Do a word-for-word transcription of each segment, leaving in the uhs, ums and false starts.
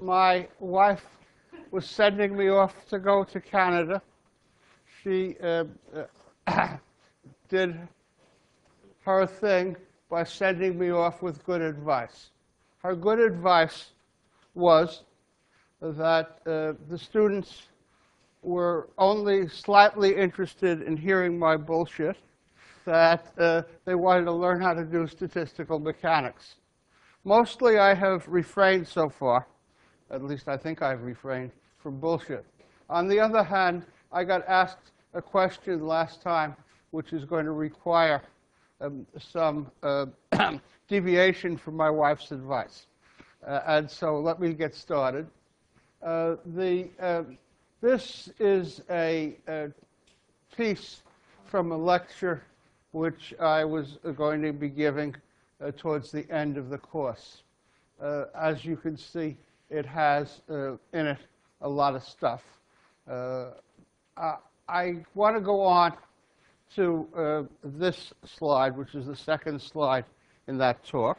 my wife was sending me off to go to Canada, she uh, uh, did her thing by sending me off with good advice. Her good advice was that uh, the students were only slightly interested in hearing my bullshit, that uh, they wanted to learn how to do statistical mechanics. Mostly I have refrained so far, at least I think I've refrained from bullshit. On the other hand, I got asked a question last time which is going to require um, some uh, deviation from my wife's advice. Uh, and so let me get started. Uh, the, uh, this is a, a piece from a lecture which I was going to be giving uh, towards the end of the course. Uh, as you can see, it has uh, in it a lot of stuff. Uh, I, I want to go on to uh, this slide, which is the second slide in that talk.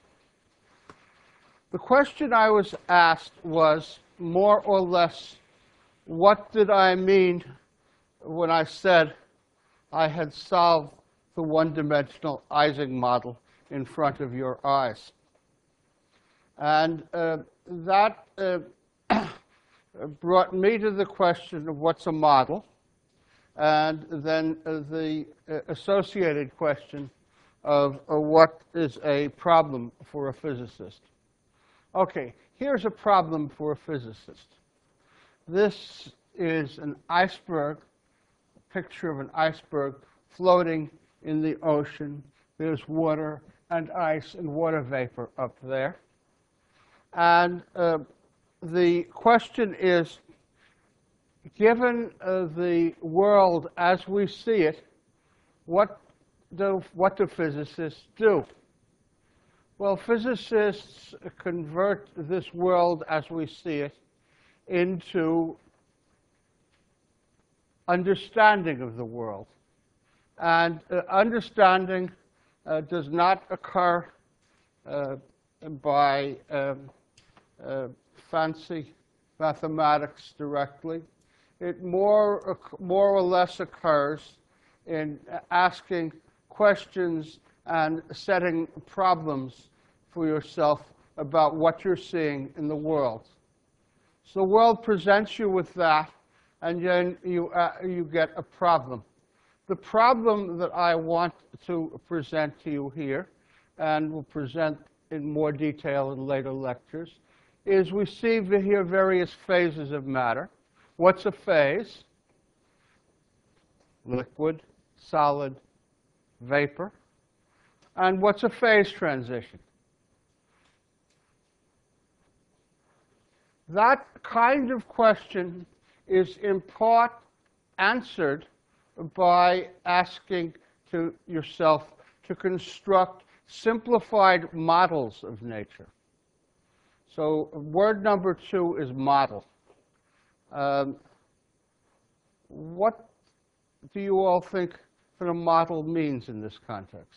The question I was asked was, more or less, what did I mean when I said I had solved the one-dimensional Ising model in front of your eyes? And uh, that uh, brought me to the question of what's a model, and then uh, the uh, associated question of uh, what is a problem for a physicist. Okay, here's a problem for a physicist. This is an iceberg, a picture of an iceberg floating in the ocean. There's water and ice and water vapor up there. And uh, the question is, given uh, the world as we see it, what do, what do physicists do? Well, physicists convert this world as we see it into understanding of the world. And uh, understanding uh, does not occur uh, by um, uh, fancy mathematics directly. It more, more or less occurs in asking questions and setting problems for yourself about what you're seeing in the world. So the world presents you with that, and then you, uh, you get a problem. The problem that I want to present to you here, and will present in more detail in later lectures, is we see here various phases of matter. What's a phase? Liquid, solid, vapor. And what's a phase transition? That kind of question is in part answered by asking to yourself to construct simplified models of nature. So word number two is model. Um, what do you all think that a model means in this context?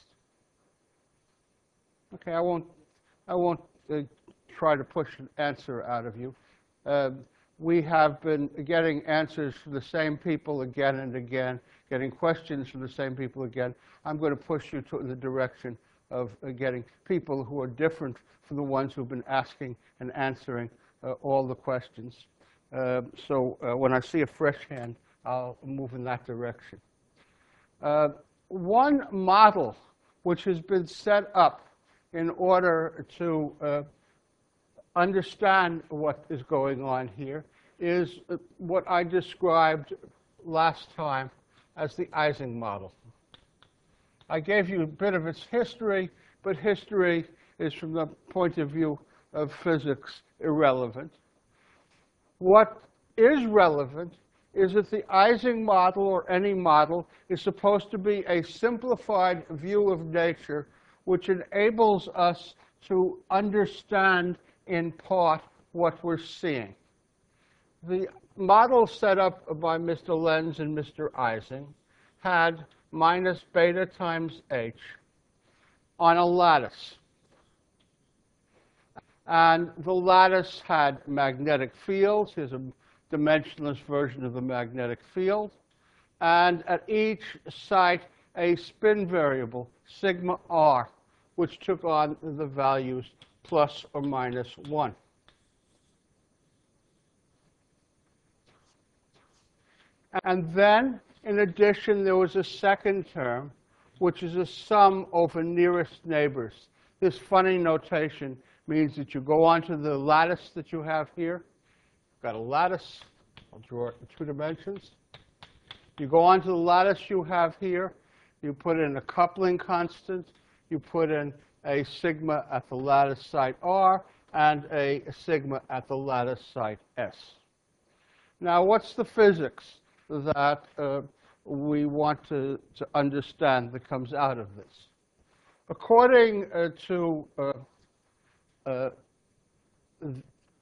Okay, I won't, I won't uh, try to push an answer out of you. Uh, we have been getting answers from the same people again and again, getting questions from the same people again. I'm going to push you to the direction of uh, getting people who are different from the ones who've been asking and answering uh, all the questions. Uh, so uh, when I see a fresh hand, I'll move in that direction. Uh, one model which has been set up in order to uh, understand what is going on here is uh, what I described last time as the Ising model. I gave you a bit of its history, but history is, from the point of view of physics, irrelevant. What is relevant is that the Ising model, or any model, is supposed to be a simplified view of nature which enables us to understand in part what we're seeing. The model set up by Mister Lenz and Mister Ising had minus beta times h on a lattice. And the lattice had magnetic fields. Here's a dimensionless version of the magnetic field. And at each site, a spin variable, sigma r, which took on the values plus or minus one. And then, in addition, there was a second term, which is a sum over nearest neighbors. This funny notation means that you go onto the lattice that you have here. You've got a lattice. I'll draw it in two dimensions. You go onto the lattice you have here. You put in a coupling constant. You put in a sigma at the lattice site R and a sigma at the lattice site S. Now, what's the physics that uh, we want to, to understand that comes out of this? According uh, to uh, uh, th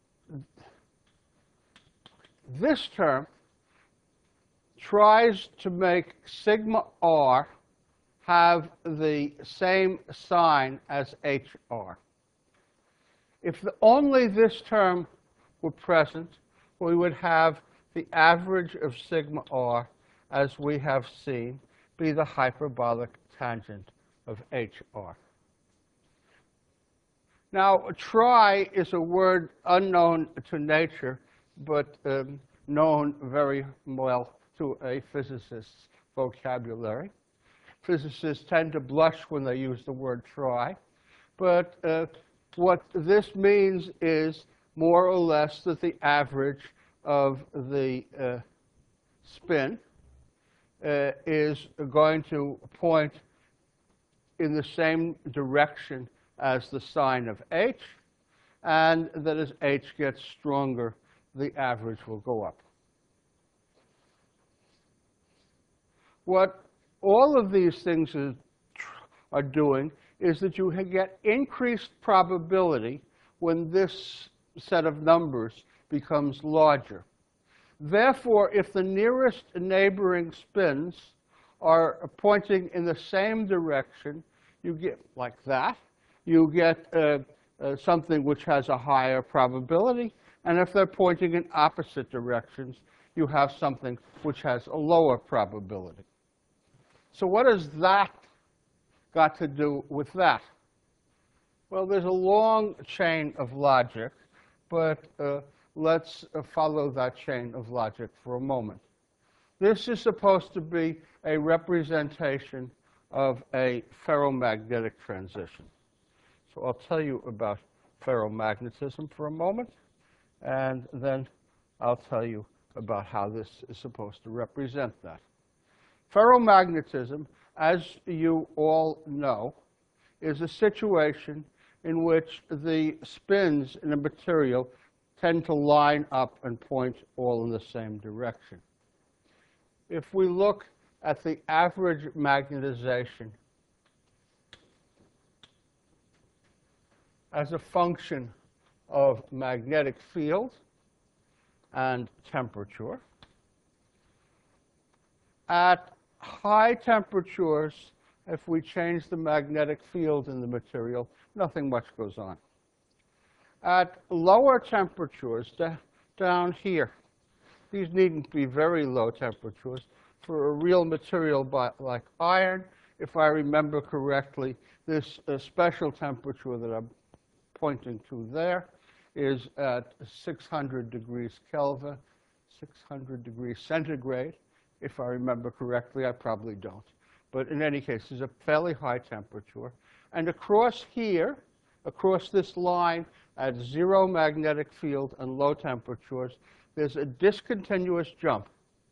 this term tries to make sigma r have the same sign as H R. If the, only this term were present, we would have the average of sigma r, as we have seen, be the hyperbolic tangent of H R. Now, try is a word unknown to nature, but um, known very well to a physicist's vocabulary. Physicists tend to blush when they use the word try, but uh, what this means is more or less that the average of the uh, spin uh, is going to point in the same direction as the sign of H, and that as H gets stronger, the average will go up. What all of these things are, are doing is that you get increased probability when this set of numbers becomes larger. Therefore, if the nearest neighboring spins are pointing in the same direction, you get like that. You get uh, uh, something which has a higher probability. And if they're pointing in opposite directions, you have something which has a lower probability. So what has that got to do with that? Well, there's a long chain of logic, but uh, let's uh, follow that chain of logic for a moment. This is supposed to be a representation of a ferromagnetic transition. So I'll tell you about ferromagnetism for a moment, and then I'll tell you about how this is supposed to represent that. Ferromagnetism, as you all know, is a situation in which the spins in a material tend to line up and point all in the same direction. If we look at the average magnetization as a function of magnetic field and temperature, at high temperatures, if we change the magnetic field in the material, nothing much goes on. At lower temperatures, down here, these needn't be very low temperatures. For a real material like iron, if I remember correctly, this uh, special temperature that I'm pointing to there is at six hundred degrees Kelvin, six hundred degrees centigrade. If I remember correctly, I probably don't. But in any case, there's a fairly high temperature. And across here, across this line, at zero magnetic field and low temperatures, there's a discontinuous jump.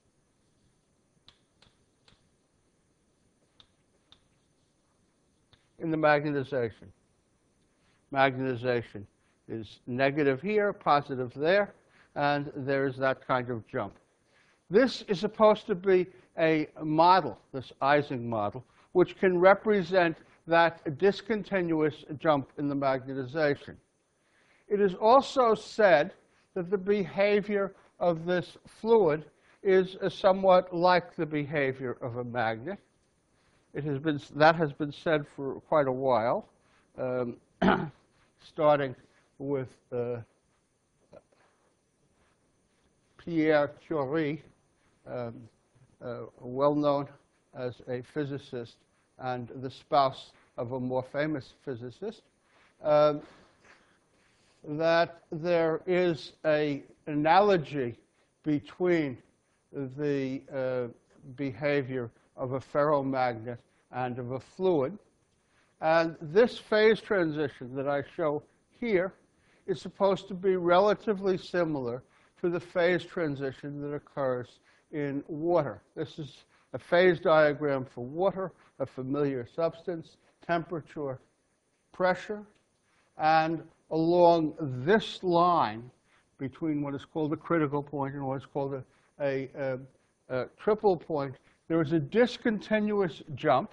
In the magnetization. Magnetization is negative here, positive there, and there's that kind of jump. This is supposed to be a model, this Ising model, which can represent that discontinuous jump in the magnetization. It is also said that the behavior of this fluid is somewhat like the behavior of a magnet. It has been, that has been said for quite a while, um, starting with uh, Pierre Curie, um, uh, well known as a physicist and the spouse of a more famous physicist, uh, that there is an analogy between the uh, behavior of a ferromagnet and of a fluid. And this phase transition that I show here is supposed to be relatively similar to the phase transition that occurs in water. This is a phase diagram for water, a familiar substance, temperature, pressure, and along this line between what is called a critical point and what is called a, a, a, a triple point, there is a discontinuous jump,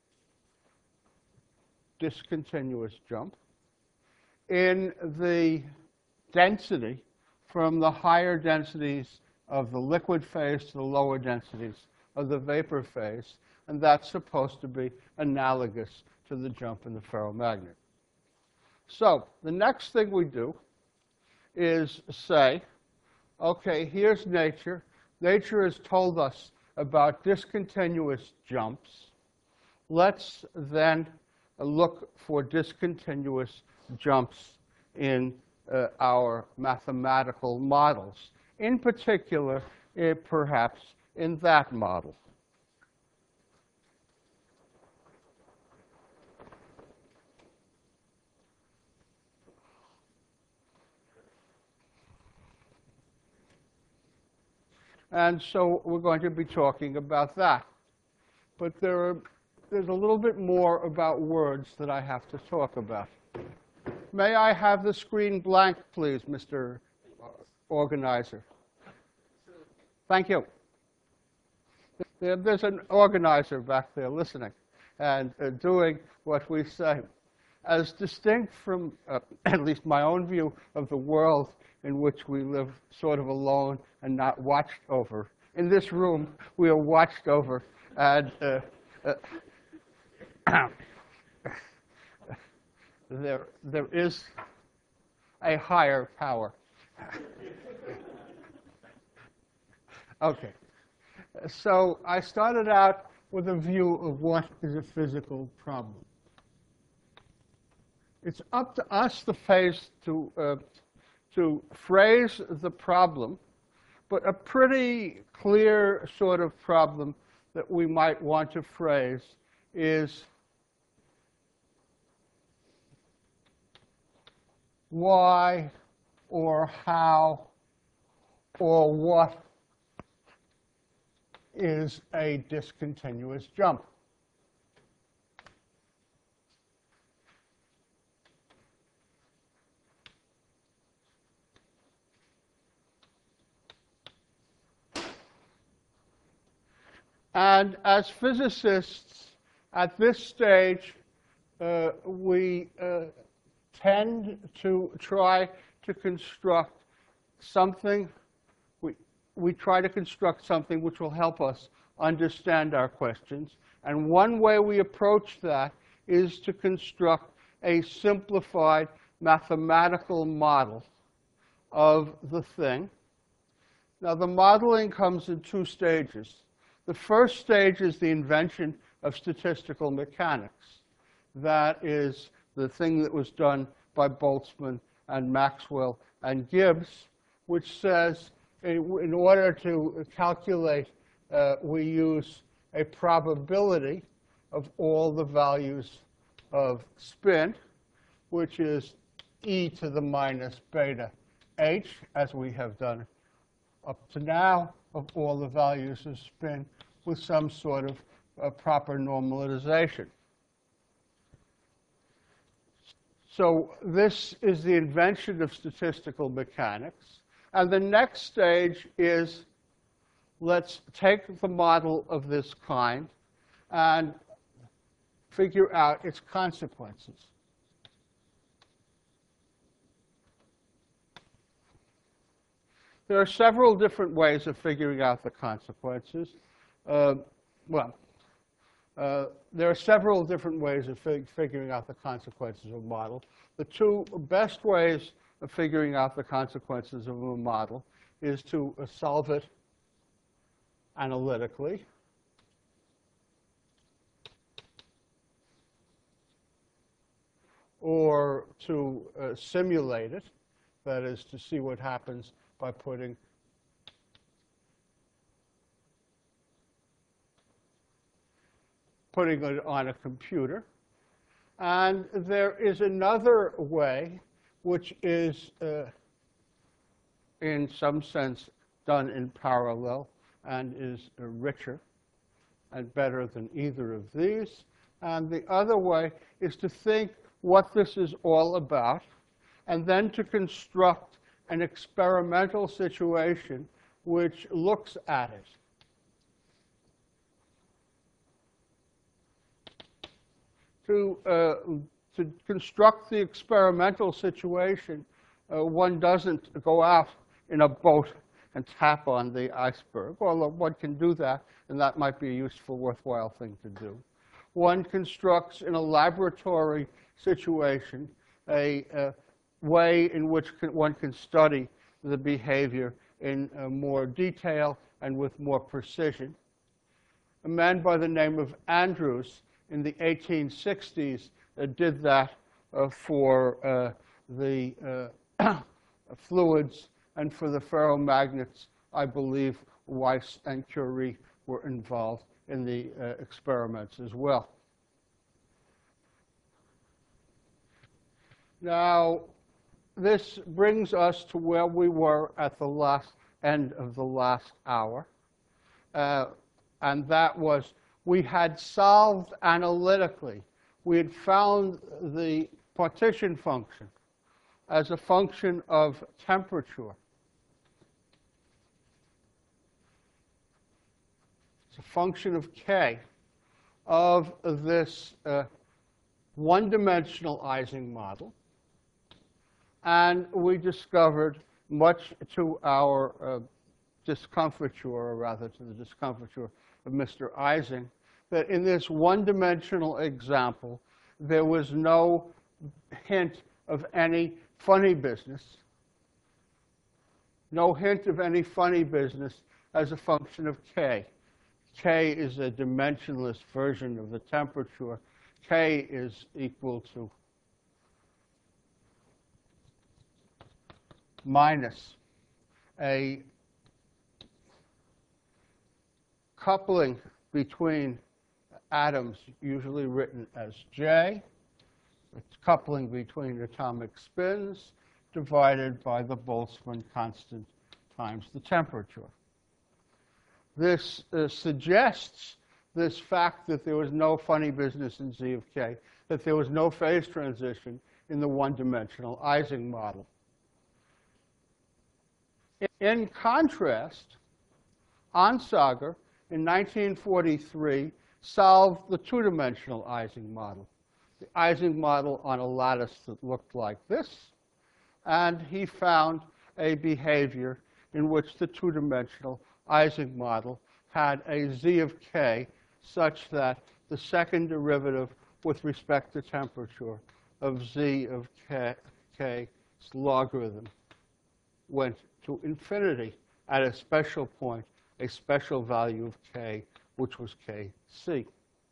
discontinuous jump in the density from the higher densities of the liquid phase to the lower densities of the vapor phase, and that's supposed to be analogous to the jump in the ferromagnet. So the next thing we do is say, okay, here's nature. Nature has told us about discontinuous jumps. Let's then look for discontinuous jumps in uh, our mathematical models. In particular, uh, perhaps in that model. And so we're going to be talking about that. But there are, there's a little bit more about words that I have to talk about. May I have the screen blank, please, Mister Organizer? Thank you. There's an organizer back there listening and uh, doing what we say. As distinct from, uh, at least my own view of the world in which we live sort of alone and not watched over. In this room, we are watched over, and uh, uh, there, there is a higher power. Okay. So I started out with a view of what is a physical problem. It's up to us, the phase, to, uh, to phrase the problem, but a pretty clear sort of problem that we might want to phrase is why or how or what is a discontinuous jump. And as physicists, at this stage, uh, we uh, tend to try to construct something. We, we try to construct something which will help us understand our questions. And one way we approach that is to construct a simplified mathematical model of the thing. Now, the modeling comes in two stages. The first stage is the invention of statistical mechanics. That is the thing that was done by Boltzmann and Maxwell and Gibbs, which says in order to calculate, uh, we use a probability of all the values of spin, which is e to the minus beta h, as we have done up to now, of all the values of spin with some sort of uh, proper normalization. So this is the invention of statistical mechanics. And the next stage is, let's take the model of this kind and figure out its consequences. There are several different ways of figuring out the consequences. Uh, well, Uh, there are several different ways of fig figuring out the consequences of a model. The two best ways of figuring out the consequences of a model is to uh, solve it analytically, or to uh, simulate it, that is, to see what happens by putting putting it on a computer. And there is another way, which is, uh, in some sense, done in parallel and is uh, richer and better than either of these. And the other way is to think what this is all about, and then to construct an experimental situation which looks at it. To, uh, to construct the experimental situation, uh, one doesn't go out in a boat and tap on the iceberg. Well, one can do that, and that might be a useful, worthwhile thing to do. One constructs in a laboratory situation a, a way in which can, one can study the behavior in uh, more detail and with more precision. A man by the name of Andrews in the eighteen sixties uh, did that uh, for uh, the uh, fluids, and for the ferromagnets, I believe Weiss and Curie were involved in the uh, experiments as well. Now, this brings us to where we were at the last end of the last hour, uh, and that was we had solved analytically. We had found the partition function as a function of temperature. It's a function of K of this uh, one-dimensional Ising model. And we discovered, much to our uh, discomfiture, or rather to the discomfiture of Mister Ising, that in this one-dimensional example, there was no hint of any funny business, no hint of any funny business as a function of K. K is a dimensionless version of the temperature. K is equal to minus a coupling between atoms, usually written as J. It's coupling between atomic spins divided by the Boltzmann constant times the temperature. This uh, suggests this fact that there was no funny business in Z of K, that there was no phase transition in the one-dimensional Ising model. In contrast, Onsager in nineteen forty-three solved the two-dimensional Ising model, the Ising model on a lattice that looked like this, and he found a behavior in which the two-dimensional Ising model had a Z of K such that the second derivative with respect to temperature of Z of K, K's logarithm went to infinity at a special point, a special value of K, which was K C.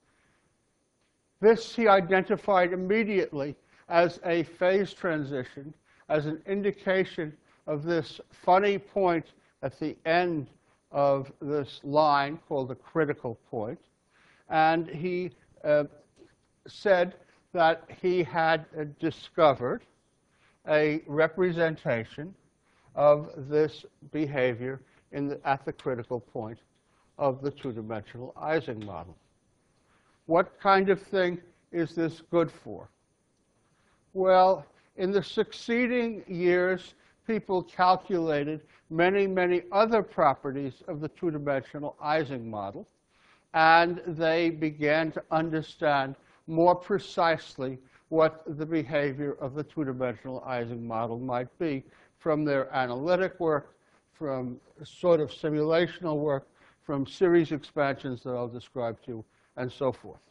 This he identified immediately as a phase transition, as an indication of this funny point at the end of this line called the critical point. And he uh, said that he had uh, discovered a representation of this behavior in the, at the critical point of the two-dimensional Ising model. What kind of thing is this good for? Well, in the succeeding years, people calculated many, many other properties of the two-dimensional Ising model, and they began to understand more precisely what the behavior of the two-dimensional Ising model might be from their analytic work, from sort of simulational work, from series expansions that I'll describe to you and so forth.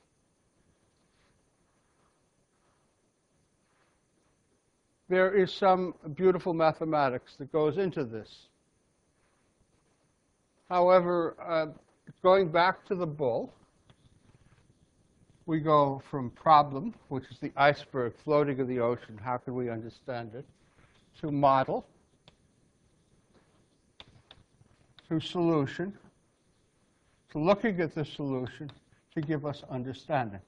There is some beautiful mathematics that goes into this. However, uh, going back to the bull, we go from problem, which is the iceberg floating in the ocean, how can we understand it, to model, to solution, to looking at the solution to give us understanding.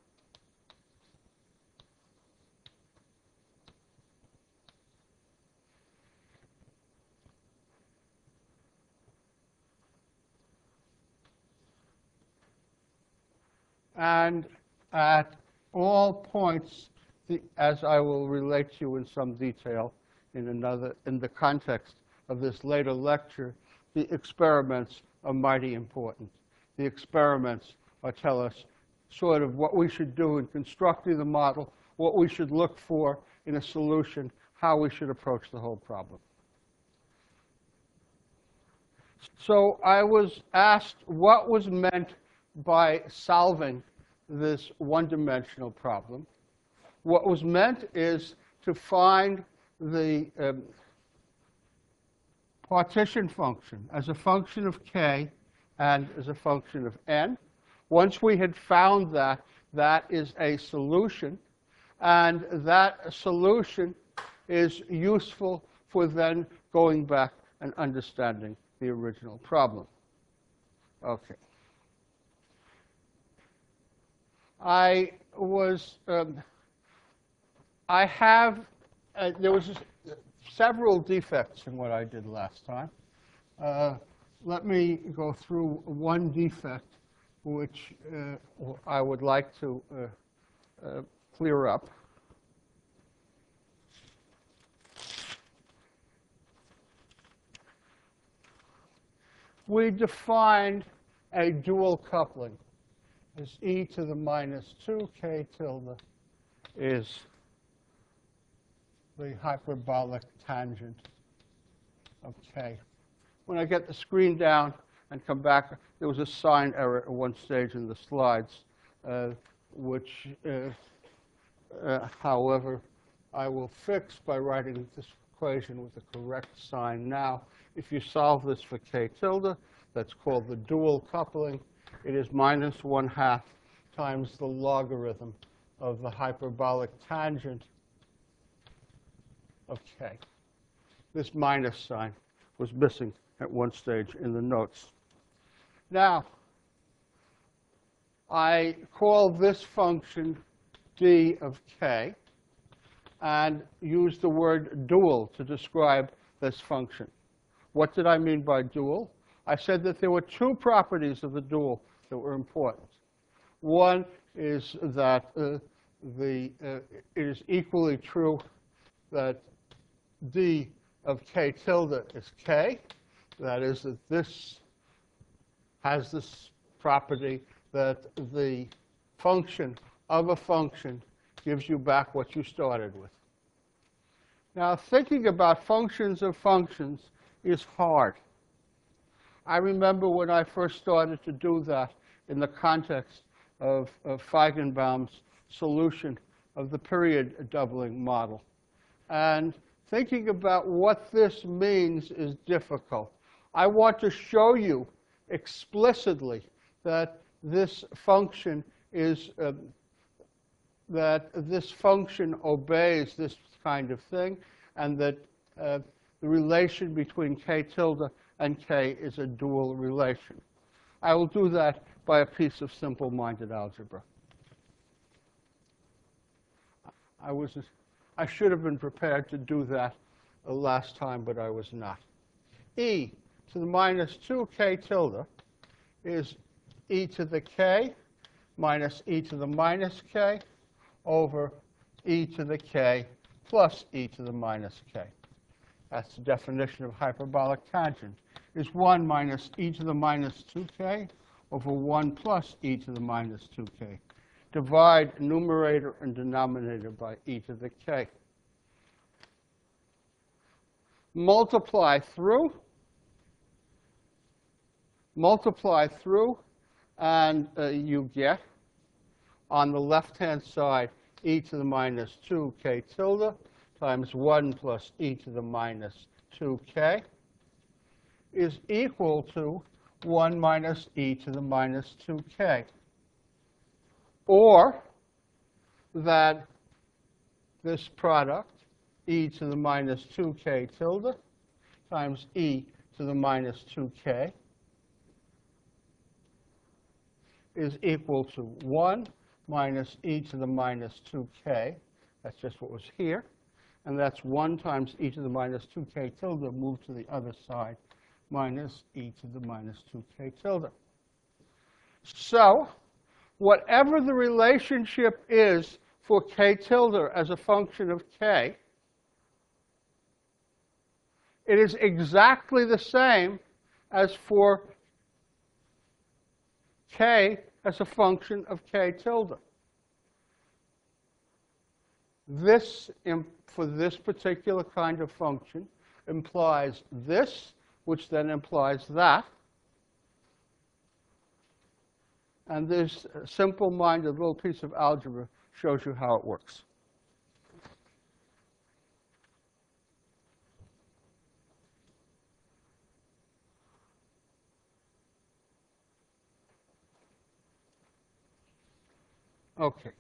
And at all points, the, as I will relate to you in some detail in another, in the context of this later lecture, the experiments are mighty important. The experiments are tell us sort of what we should do in constructing the model, what we should look for in a solution, how we should approach the whole problem. So I was asked what was meant by solving this one-dimensional problem. What was meant is to find the um, partition function as a function of k and as a function of n. Once we had found that, that is a solution, and that solution is useful for then going back and understanding the original problem. Okay. I was, um, I have, uh, there was several defects in what I did last time. Uh, let me go through one defect which uh, I would like to uh, uh, clear up. We defined a dual coupling as e to the minus two k tilde is the hyperbolic tangent of k. When I get the screen down and come back, there was a sign error at one stage in the slides, uh, which, uh, uh, however, I will fix by writing this equation with the correct sign now. If you solve this for k tilde, that's called the dual coupling. It is minus one half times the logarithm of the hyperbolic tangent of k. This minus sign was missing at one stage in the notes. Now, I call this function d of k and use the word dual to describe this function. What did I mean by dual? I said that there were two properties of the dual that were important. One is that uh, the, uh, it is equally true that d of k tilde is k. That is, that this has this property that the function of a function gives you back what you started with. Now, thinking about functions of functions is hard. I remember when I first started to do that in the context of, of Feigenbaum's solution of the period doubling model. And thinking about what this means is difficult. I want to show you explicitly that this function is, uh, that this function obeys this kind of thing, and that uh, the relation between k tilde and k is a dual relation. I will do that by a piece of simple-minded algebra. I was, I should have been prepared to do that uh, last time, but I was not. E to the minus two k tilde is e to the k minus e to the minus k over e to the k plus e to the minus k. That's the definition of hyperbolic tangent, is one minus e to the minus two k over one plus e to the minus two k. Divide numerator and denominator by e to the k. Multiply through, multiply through, and uh, you get on the left-hand side, e to the minus two k tilde times one plus e to the minus two k is equal to one minus e to the minus two k. Or that this product, e to the minus two k tilde times e to the minus two k, is equal to one minus e to the minus two k. That's just what was here. And that's one times e to the minus two k tilde moved to the other side, minus e to the minus two k tilde. So whatever the relationship is for k tilde as a function of k, it is exactly the same as for k as a function of k tilde. This, for this particular kind of function, implies this, which then implies that. And this simple-minded little piece of algebra shows you how it works. Okay.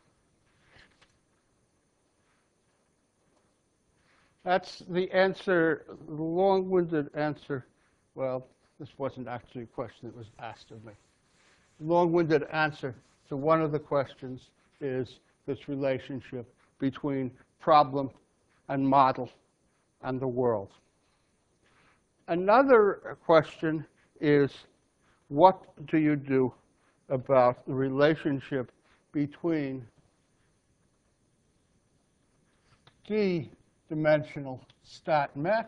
That's the answer, the long-winded answer. Well, this wasn't actually a question that was asked of me. Long-winded answer to one of the questions is this relationship between problem and model and the world. Another question is, what do you do about the relationship between d-dimensional stat mech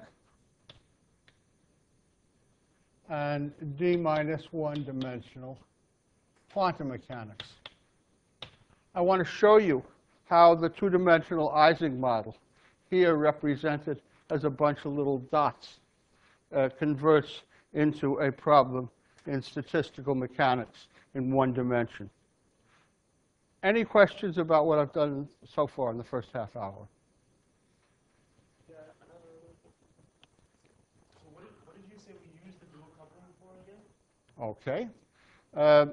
and d minus one dimensional quantum mechanics? I want to show you how the two-dimensional Ising model, here represented as a bunch of little dots, uh, converts into a problem in statistical mechanics in one dimension. Any questions about what I've done so far in the first half hour? Yeah, uh, so what did, what did you say we use the dual coupling for again? Okay. Uh,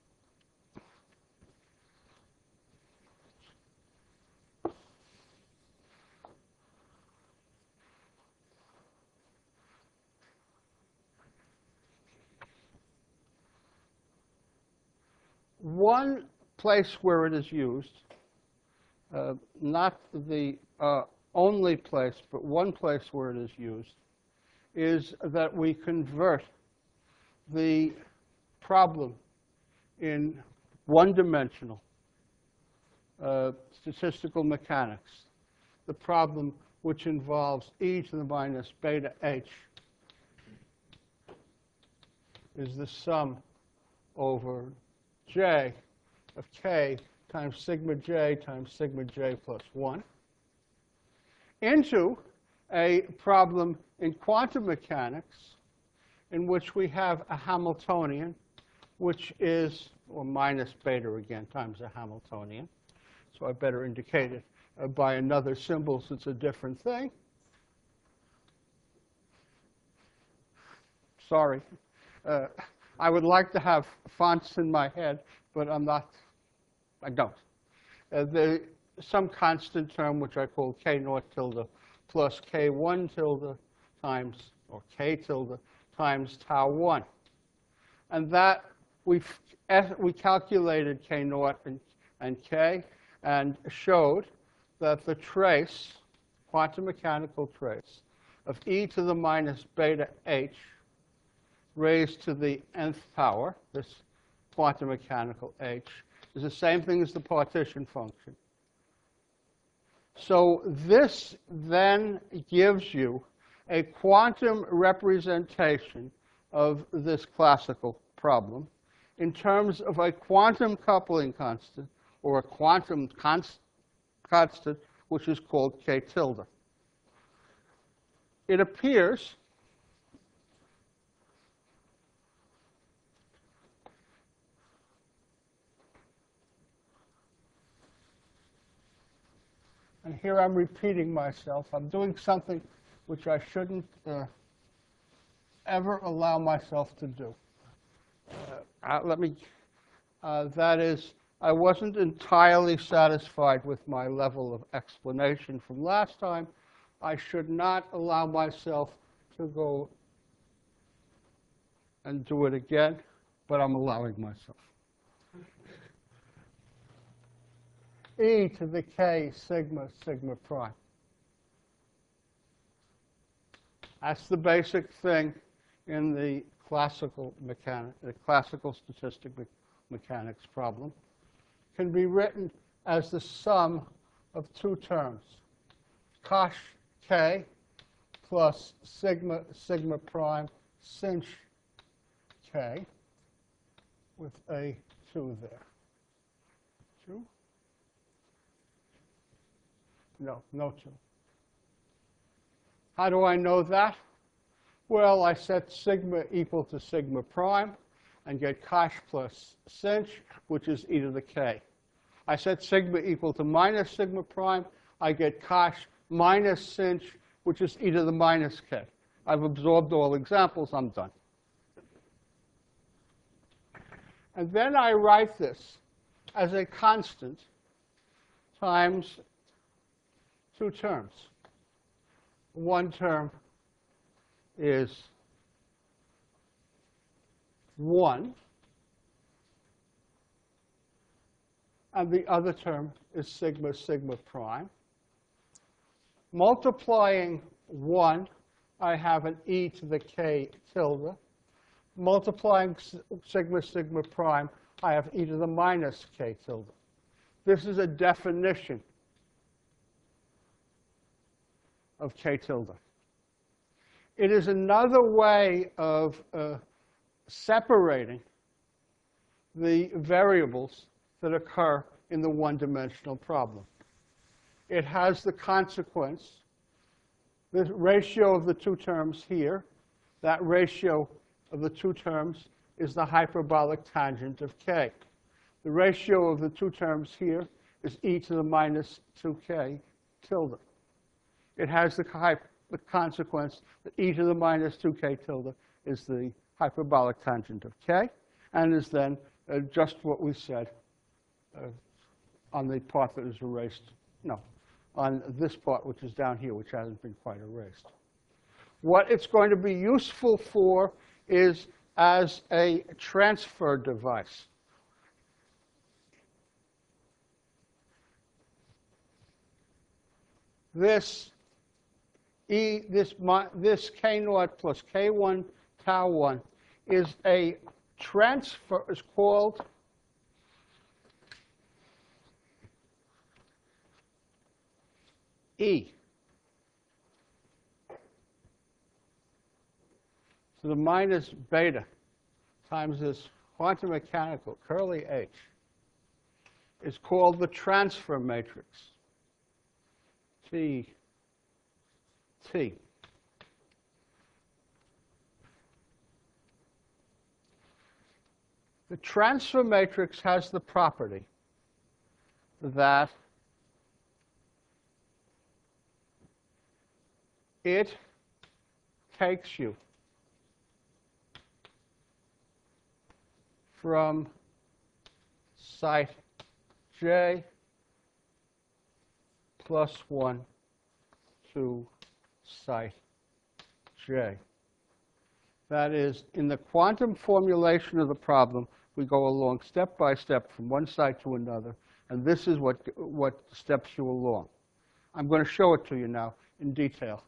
one place where it is used, uh, not the uh, only place, but one place where it is used, is that we convert the problem in one-dimensional uh, statistical mechanics, the problem which involves e to the minus beta h is the sum over j of k times sigma j times sigma j plus one, into a problem in quantum mechanics in which we have a Hamiltonian, which is, or minus beta again, times a Hamiltonian. So I better indicate it uh, by another symbol since it's a different thing. Sorry. Uh, I would like to have fonts in my head, but I'm not, I don't. Uh, the, some constant term, which I call k naught tilde plus k one tilde times, or k tilde times tau one. And that, we we calculated k naught and, and k, and showed that the trace, quantum mechanical trace, of e to the minus beta h raised to the nth power, this quantum mechanical h, is the same thing as the partition function. So this then gives you a quantum representation of this classical problem in terms of a quantum coupling constant, or a quantum const constant, which is called k tilde. It appears And here I'm repeating myself. I'm doing something which I shouldn't uh, ever allow myself to do. Uh, uh, let me, uh, that is, I wasn't entirely satisfied with my level of explanation from last time. I should not allow myself to go and do it again, but I'm allowing myself. E to the k sigma sigma prime. That's the basic thing in the classical mechanic, the classical statistic me mechanics problem. Can be written as the sum of two terms, cosh k plus sigma sigma prime sinh k with a two there. Two? No, no two. How do I know that? Well, I set sigma equal to sigma prime and get cosh plus sinh, which is e to the k. I set sigma equal to minus sigma prime. I get cosh minus sinh, which is e to the minus k. I've absorbed all examples. I'm done. And then I write this as a constant times two terms. One term is one, and the other term is sigma sigma prime. Multiplying one, I have an e to the k tilde. Multiplying sigma sigma prime, I have e to the minus k tilde. This is a definition of k tilde. It is another way of uh, separating the variables that occur in the one-dimensional problem. It has the consequence, the ratio of the two terms here, that ratio of the two terms is the hyperbolic tangent of k. The ratio of the two terms here is e to the minus two k tilde. It has the, the consequence that e to the minus two k tilde is the hyperbolic tangent of k, and is then uh, just what we said uh, on the part that is erased. No, on this part, which is down here, which hasn't been quite erased. What it's going to be useful for is as a transfer device. This E, this, this k naught plus k one tau one is a transfer, is called E. So the minus beta times this quantum mechanical curly h is called the transfer matrix, T. T. The transfer matrix has the property that it takes you from site J plus one to site J. That is, in the quantum formulation of the problem, we go along step by step from one site to another, and this is what, what steps you along. I'm going to show it to you now in detail.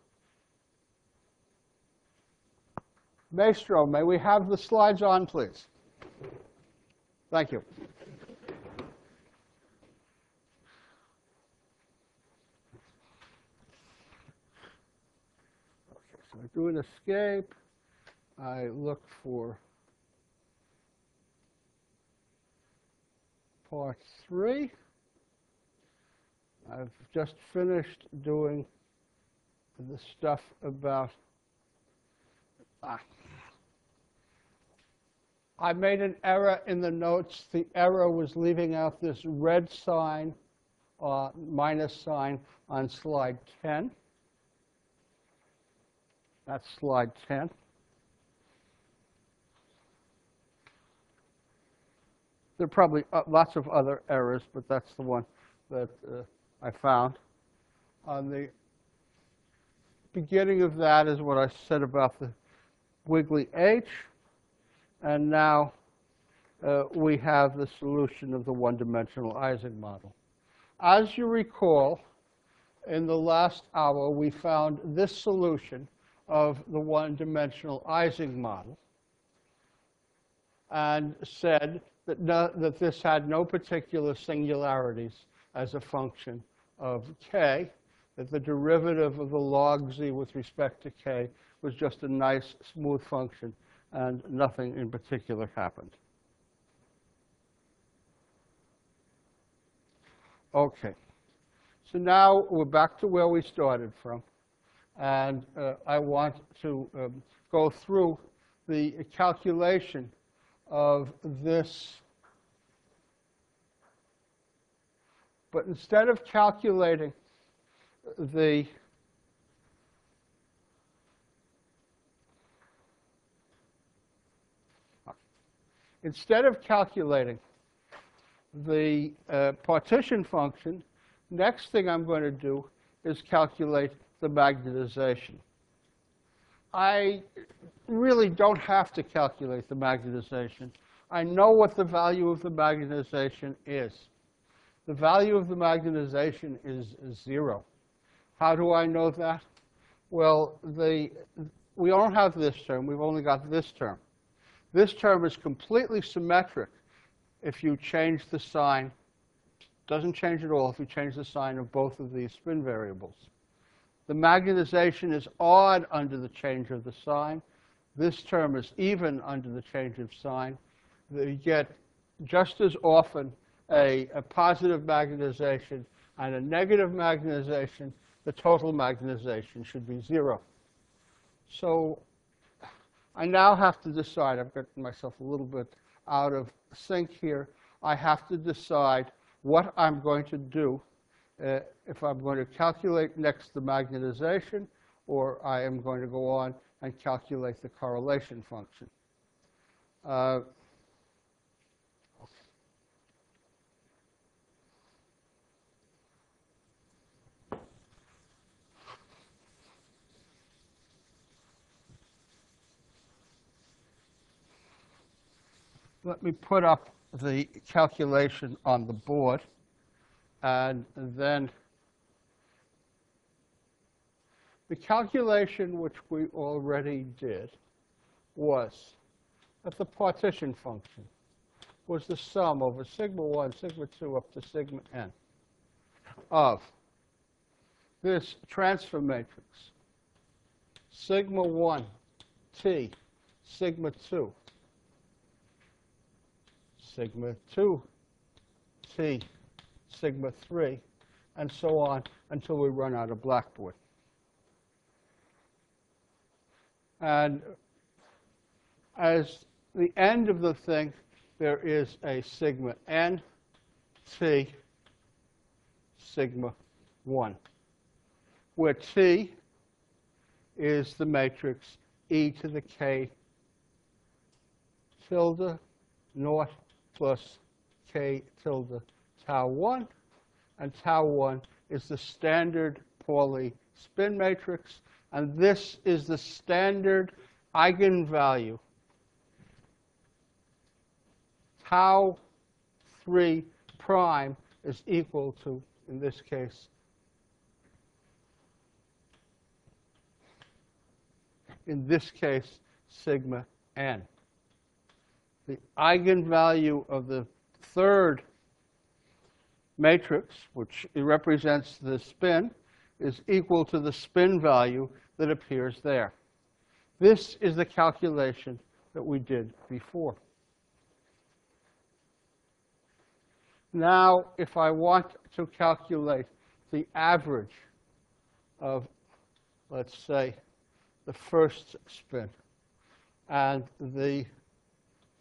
Maestro, may we have the slides on, please? Thank you. Okay, so I do an escape. I look for part three. I've just finished doing the stuff about ah. I made an error in the notes. The error was leaving out this red sign uh, minus sign on slide ten. That's slide ten. There are probably uh, lots of other errors, but that's the one that uh, I found. On the beginning of that is what I said about the wiggly H. And now uh, we have the solution of the one-dimensional Ising model. As you recall, in the last hour, we found this solution of the one-dimensional Ising model and said that, no, that this had no particular singularities as a function of k, that the derivative of the log z with respect to k was just a nice, smooth function, and nothing in particular happened. Okay. So now we're back to where we started from, and uh, I want to um, go through the calculation of this. But instead of calculating the instead of calculating the uh, partition function, next thing I'm going to do is calculate the magnetization. I really don't have to calculate the magnetization. I know what the value of the magnetization is. The value of the magnetization is zero. How do I know that? Well, the, we don't have this term. We've only got this term. This term is completely symmetric if you change the sign. Doesn't change at all if you change the sign of both of these spin variables. The magnetization is odd under the change of the sign. This term is even under the change of sign. You get just as often a, a positive magnetization and a negative magnetization. The total magnetization should be zero. So I now have to decide. I've gotten myself a little bit out of sync here. I have to decide what I'm going to do uh, if I'm going to calculate next the magnetization, or I am going to go on and calculate the correlation function. Uh, Let me put up the calculation on the board, and then the calculation which we already did was that the partition function was the sum over sigma one, sigma two, up to sigma n of this transfer matrix, sigma one t, sigma two, sigma two t, sigma three, and so on until we run out of Blackboard. And as the end of the thing, there is a sigma n t sigma one, where t is the matrix e to the k tilde naught plus k tilde tau one, and tau one is the standard Pauli spin matrix, and this is the standard eigenvalue. Tau three prime is equal to, in this case, in this case, sigma n. The eigenvalue of the third matrix, which represents the spin, is equal to the spin value that appears there. This is the calculation that we did before. Now, if I want to calculate the average of, let's say, the first spin and the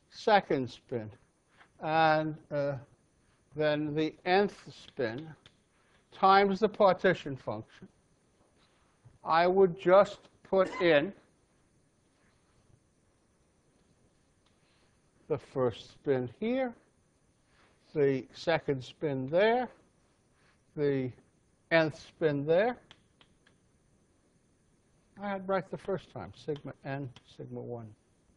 second spin, and uh, then the nth spin, times the partition function, I would just put in the first spin here, the second spin there, the nth spin there. I had right the first time, sigma n, sigma one.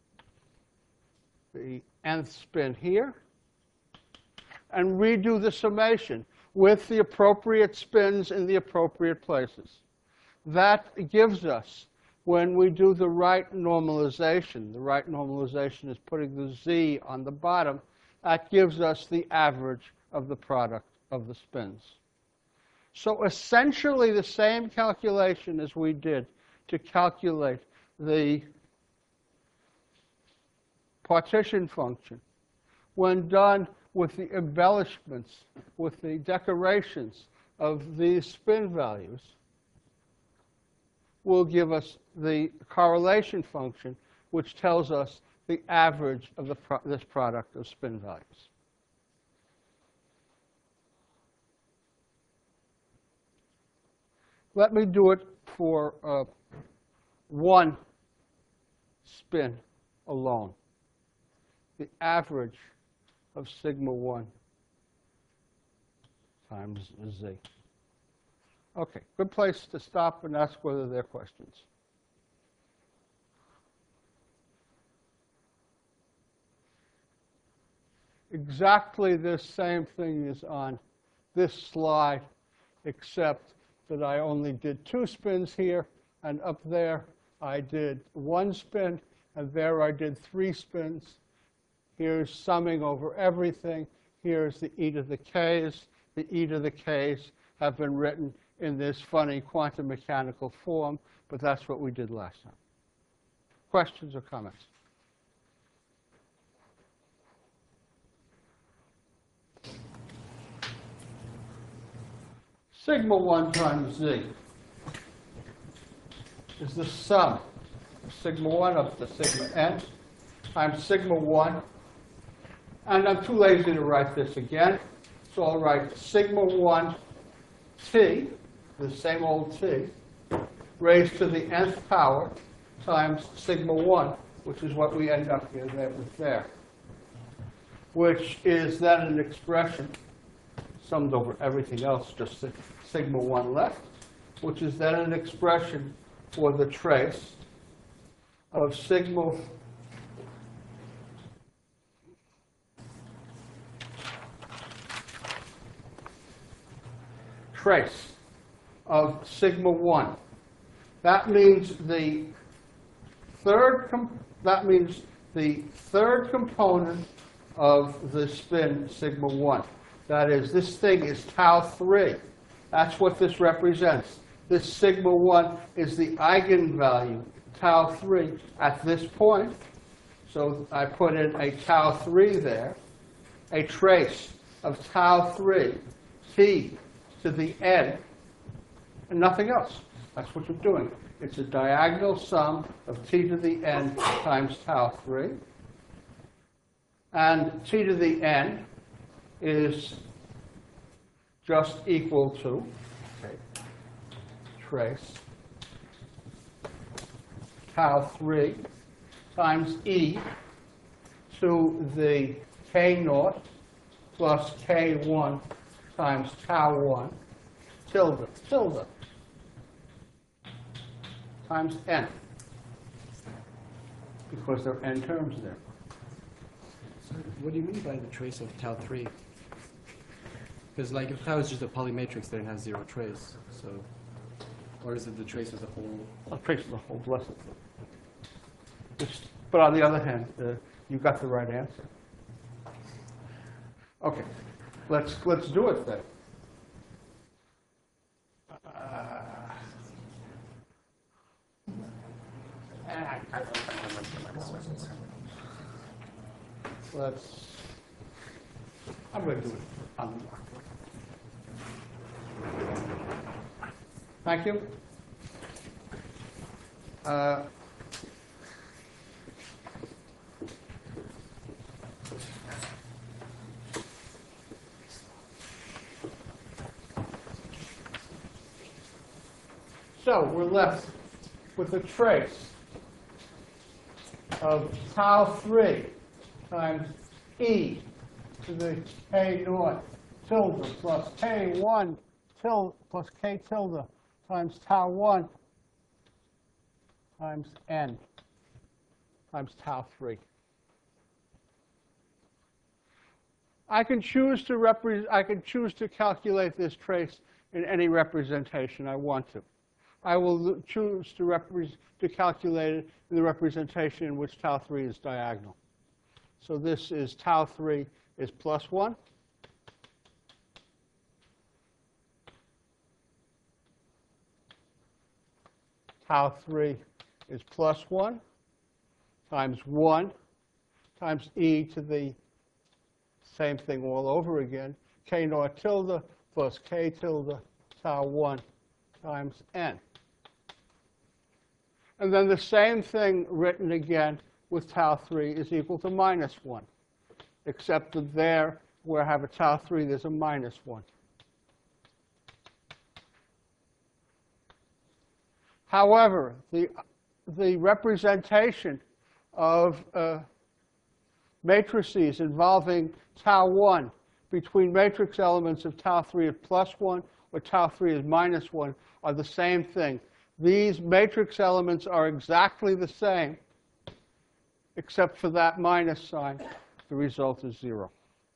The nth spin here, and redo the summation with the appropriate spins in the appropriate places. That gives us, when we do the right normalization, the right normalization is putting the z on the bottom, that gives us the average of the product of the spins. So essentially the same calculation as we did to calculate the partition function, when done with the embellishments, with the decorations of these spin values, will give us the correlation function, which tells us the average of the pro this product of spin values. Let me do it for uh, one spin alone. The average of sigma one times z. Okay, good place to stop and ask whether there are questions. Exactly this same thing is on this slide, except that I only did two spins here, and up there I did one spin, and there I did three spins. Here's summing over everything. Here's the e to the k's. The e to the k's have been written in this funny quantum mechanical form, but that's what we did last time. Questions or comments? Sigma one times z is the sum of sigma one of the sigma n times sigma one. And I'm too lazy to write this again, so I'll write sigma one t, the same old t, raised to the nth power times sigma one, which is what we end up here there with there, which is then an expression summed over everything else, just sigma one left, which is then an expression for the trace of sigma trace of sigma one. That means the third com that means the third component of the spin sigma one. That is, this thing is tau three. That's what this represents. This sigma one is the eigenvalue, tau three, at this point. So I put in a tau three there, a trace of tau three, t to the n, and nothing else. That's what you're doing. It's a diagonal sum of t to the n times tau three. And t to the n is just equal to, okay, trace tau three times e to the k naught plus k one times tau one tilde, tilde, times n, because there are n terms there. So what do you mean by the trace of tau three? Because like if tau is just a polymatrix, then it has zero trace. So, or is it the trace of the whole? I'll trace the whole blessed thing. But on the other hand, uh, you got the right answer. Okay, let's let's do it then. Uh, let's. I'm going to do it on the mark. Thank you. Uh, So we're left with a trace of tau three times e to the k naught tilde plus k one tilde plus k tilde times tau one times n times tau three. I can choose to repre- I can choose to calculate this trace in any representation I want to. I will choose to, repre- to calculate it in the representation in which tau three is diagonal. So this is tau three is plus one. Tau three is plus one times one times e to the same thing all over again, k naught tilde plus k tilde tau one times n. And then the same thing written again with tau three is equal to minus one, except that there, where I have a tau three, there's a minus one. However, the, the representation of uh, matrices involving tau one between matrix elements of tau three at plus one or tau three at minus one are the same thing. These matrix elements are exactly the same, except for that minus sign. The result is zero.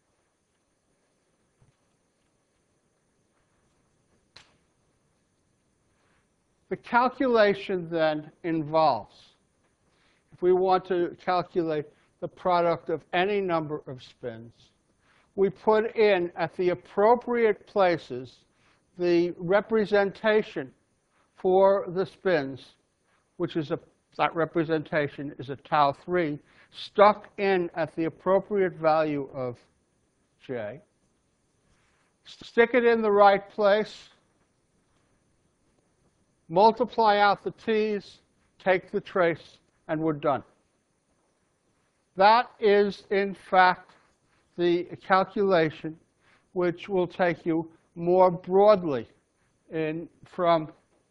The calculation then involves, if we want to calculate the product of any number of spins, we put in at the appropriate places the representation for the spins, which is a, that representation is a tau three, stuck in at the appropriate value of j. Stick it in the right place, multiply out the t's, take the trace, and we're done. That is, in fact, the calculation which will take you more broadly in from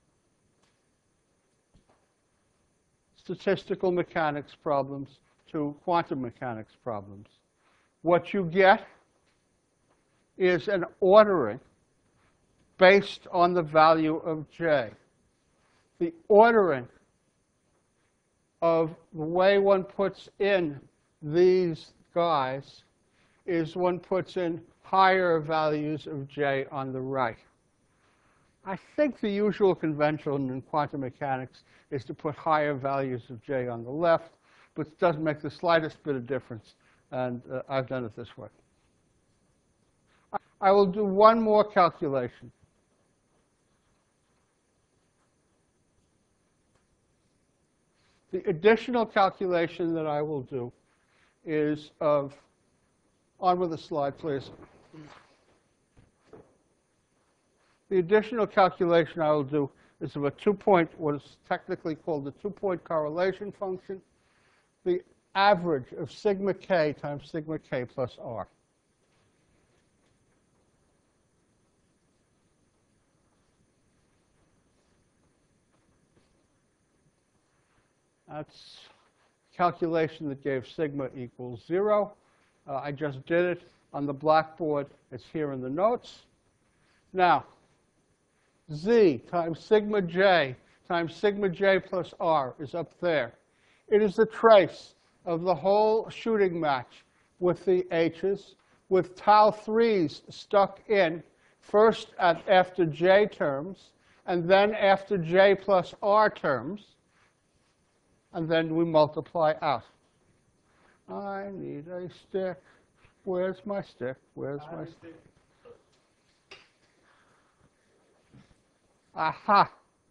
statistical mechanics problems to quantum mechanics problems. What you get is an ordering based on the value of j. The ordering of the way one puts in these guys is one puts in higher values of j on the right. I think the usual convention in quantum mechanics is to put higher values of j on the left, but it doesn't make the slightest bit of difference, and uh, I've done it this way. I will do one more calculation. The additional calculation that I will do is of, on with the slide, please. The additional calculation I will do is of a two-point, what is technically called the two-point correlation function, the average of sigma k times sigma k plus r. That's a calculation that gave sigma equals zero. Uh, I just did it on the blackboard. It's here in the notes. Now, z times sigma j times sigma j plus r is up there. It is the trace of the whole shooting match with the h's, with tau threes stuck in, first at, after j terms, and then after j plus r terms, and then we multiply out. I need a stick. Where's my stick? Where's my stick? Aha.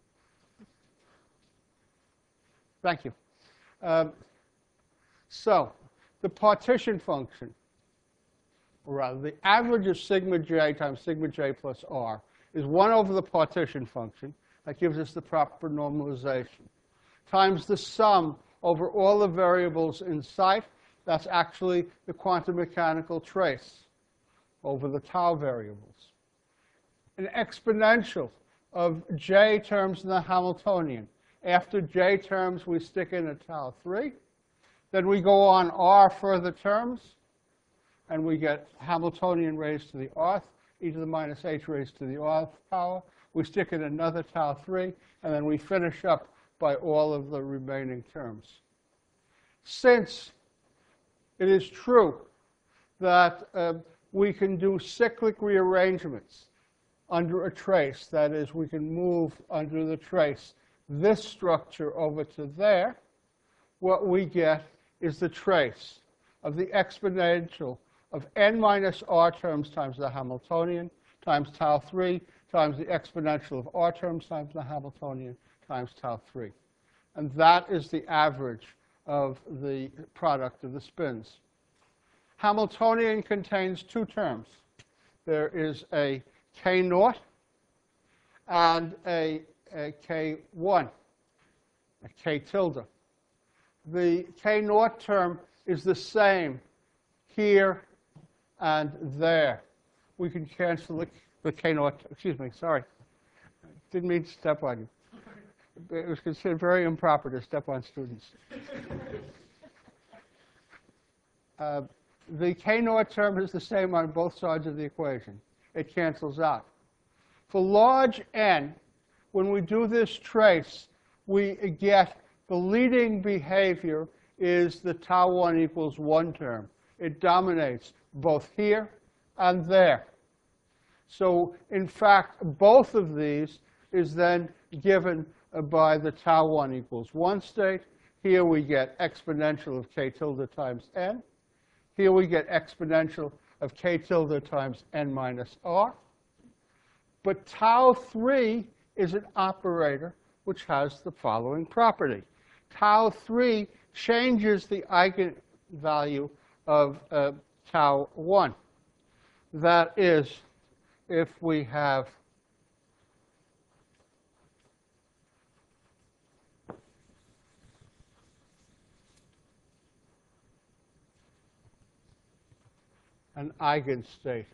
Thank you. Um, so the partition function, or rather the average of sigma j times sigma j plus r, is one over the partition function. That gives us the proper normalization, times the sum over all the variables in sight. That's actually the quantum mechanical trace over the tau variables. An exponential of j terms in the Hamiltonian. After j terms, we stick in a tau three. Then we go on r further terms, and we get Hamiltonian raised to the rth, e to the minus h raised to the rth power. We stick in another tau three, and then we finish up by all of the remaining terms. Since it is true that uh, we can do cyclic rearrangements under a trace, that is, we can move under the trace this structure over to there, what we get is the trace of the exponential of n minus r terms times the Hamiltonian times tau three times the exponential of r terms times the Hamiltonian times tau three. And that is the average of the product of the spins. Hamiltonian contains two terms. There is a k naught and a, a k one, a k tilde. The k naught term is the same here and there. We can cancel the, the k naught, excuse me, sorry. Didn't mean to step on you. It was considered very improper to step on students. Uh, the k naught term is the same on both sides of the equation. It cancels out. For large n, when we do this trace, we get the leading behavior is the tau one equals one term. It dominates both here and there. So, in fact, both of these is then given by the tau one equals one state. Here we get exponential of k tilde times n. Here we get exponential of k tilde times n minus r. But tau three is an operator which has the following property. Tau three changes the eigenvalue of uh, tau one. That is, if we have an eigenstate,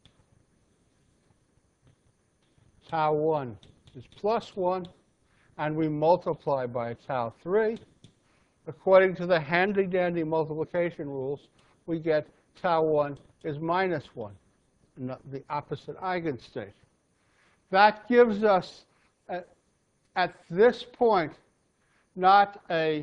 tau one is plus one, and we multiply by tau three. According to the handy-dandy multiplication rules, we get tau one is minus one, the opposite eigenstate. That gives us, uh, at this point, not a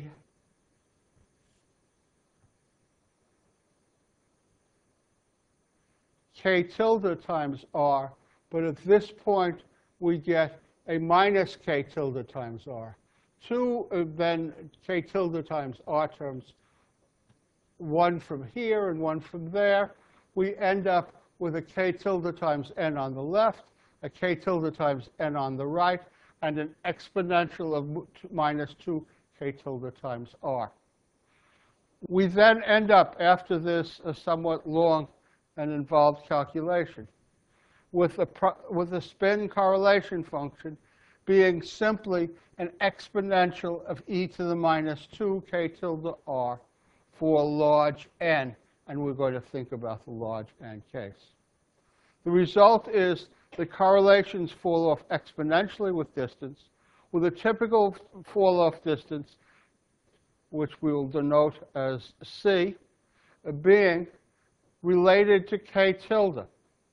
k tilde times r, but at this point we get a minus k tilde times r. Two uh, then k tilde times r terms, one from here and one from there. We end up with a k tilde times n on the left, a k tilde times n on the right, and an exponential of minus two k tilde times r. We then end up, after this a somewhat long and involved calculation, with a, pro with a spin correlation function being simply an exponential of e to the minus two k tilde r for large n, and we're going to think about the large n case. The result is the correlations fall off exponentially with distance, with a typical fall-off distance, which we will denote as c, being related to k tilde.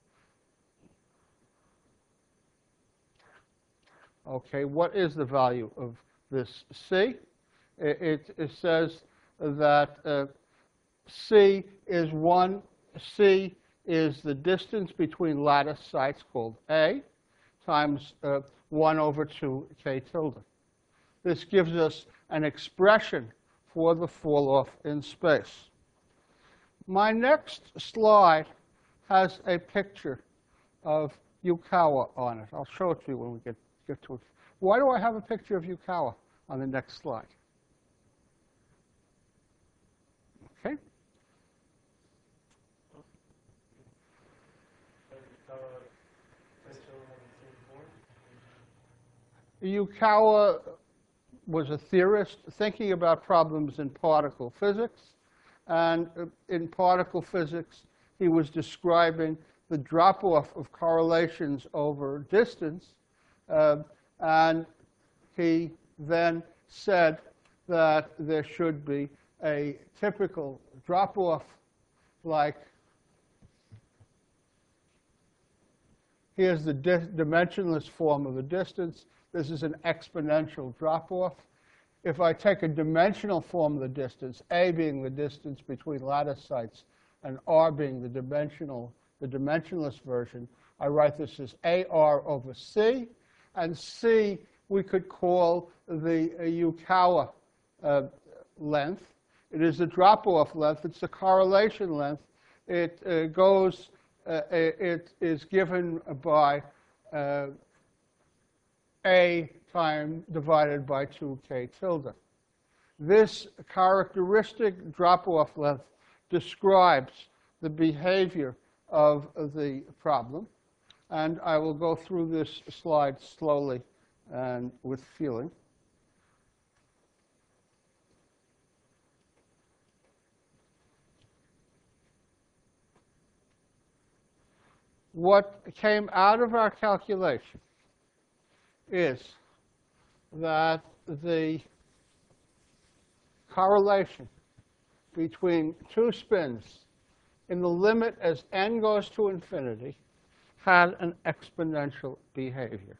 Okay, what is the value of this c? It, it, it says that uh, c is one, c is the distance between lattice sites called a times uh, one over two k tilde. This gives us an expression for the fall-off in space. My next slide has a picture of Yukawa on it. I'll show it to you when we get, get to it. Why do I have a picture of Yukawa on the next slide? Okay. Yukawa was a theorist thinking about problems in particle physics. And in particle physics, he was describing the drop-off of correlations over distance Um, and he then said that there should be a typical drop-off, like here's the di dimensionless form of the distance. This is an exponential drop-off. If I take a dimensional form of the distance, A being the distance between lattice sites and R being the dimensional, the dimensionless version, I write this as A R over C, and C we could call the uh, Yukawa uh, length. It is the drop-off length. It's the correlation length. It uh, goes, uh, it is given by uh, A time divided by two k tilde. This characteristic drop-off length describes the behavior of the problem. And I will go through this slide slowly and with feeling. What came out of our calculation is that the correlation between two spins in the limit as n goes to infinity had an exponential behavior.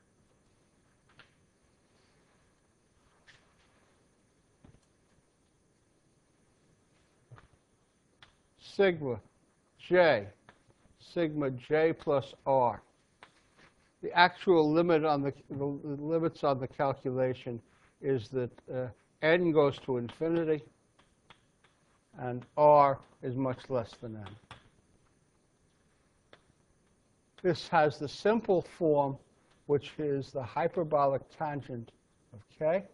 Sigma j, sigma j plus r. The actual limit on the, the limits on the calculation is that uh, n goes to infinity and r is much less than n. This has the simple form, which is the hyperbolic tangent of k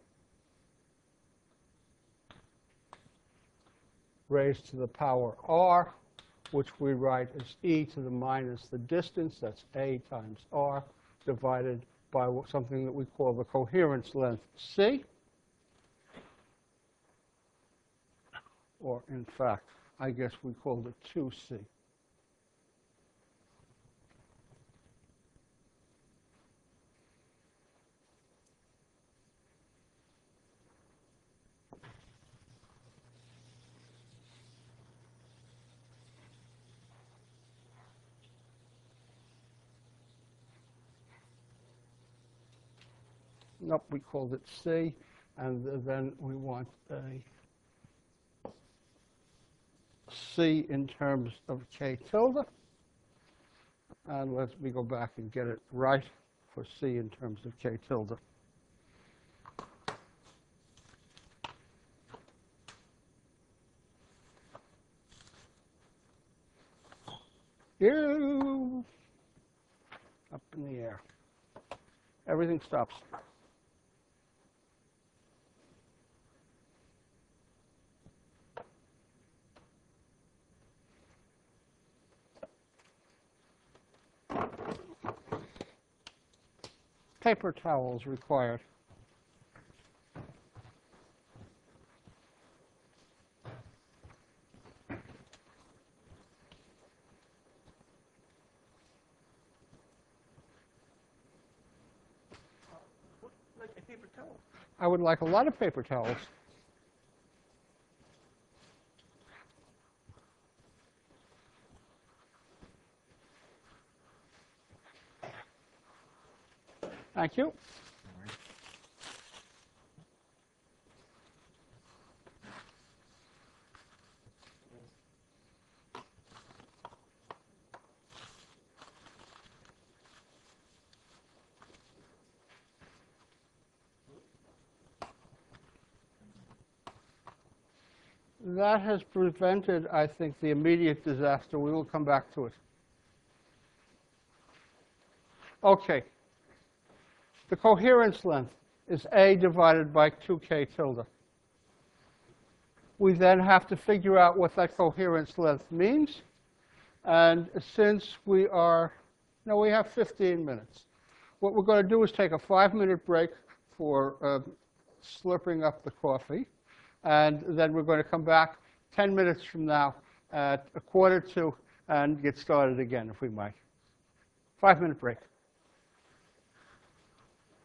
raised to the power r, which we write as e to the minus the distance, that's a times r, divided by something that we call the coherence length c. Or, in fact, I guess we called it two c. Nope, we called it C, and then we want a C in terms of k tilde. And let me go back and get it right for C in terms of k tilde. You up in the air. Everything stops. Paper towels required. Like a paper towel. I would like a lot of paper towels. Thank you. That has prevented, I think, the immediate disaster. We will come back to it. Okay. The coherence length is A divided by two k tilde. We then have to figure out what that coherence length means. And since we are, no, we have fifteen minutes. What we're going to do is take a five-minute break for uh, slurping up the coffee. And then we're going to come back ten minutes from now at a quarter to and get started again, if we might. Five-minute break.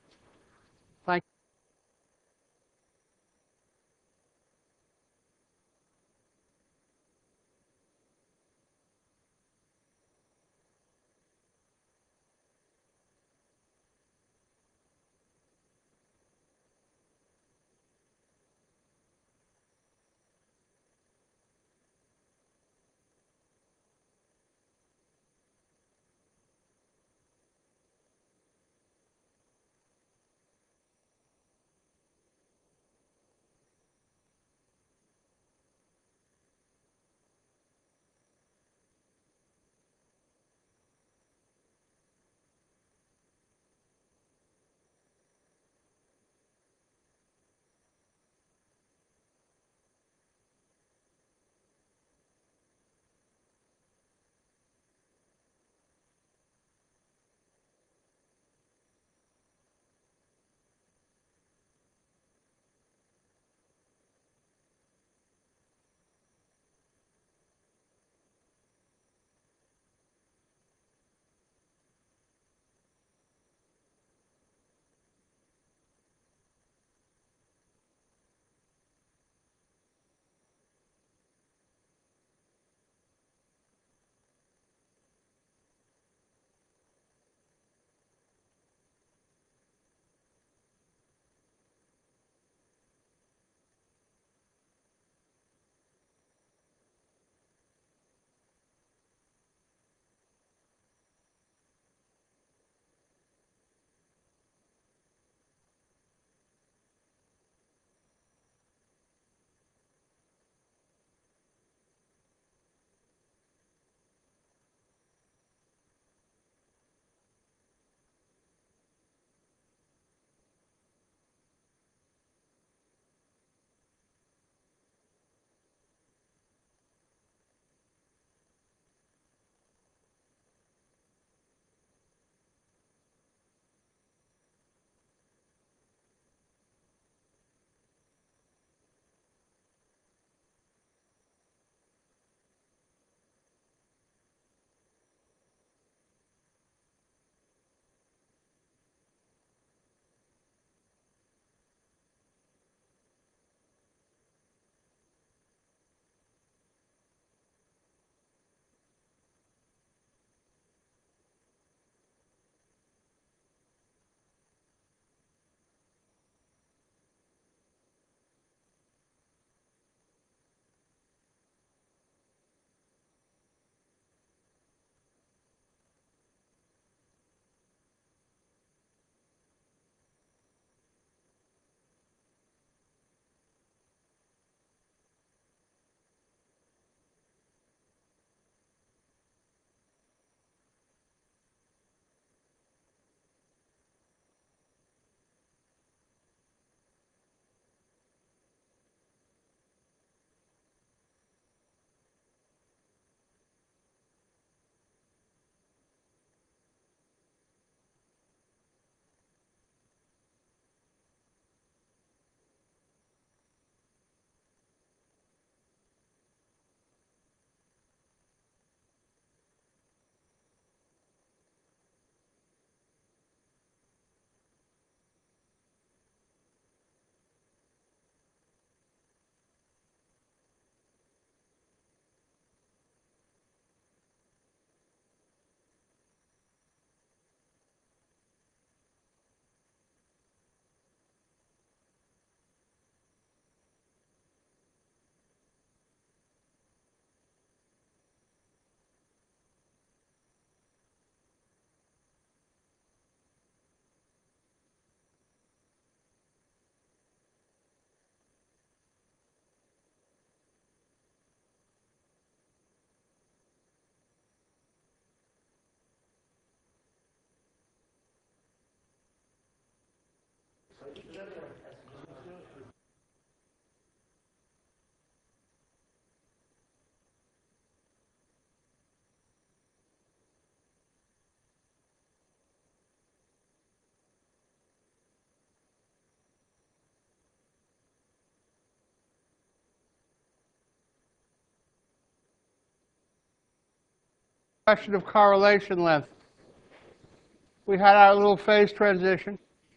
Question of correlation length. We had our little phase transition.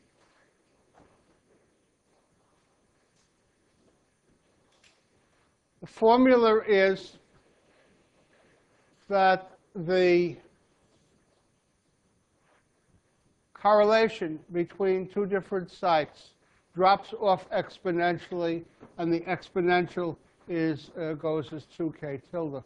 The formula is that the correlation between two different sites drops off exponentially, and the exponential is uh, goes as two k tilde.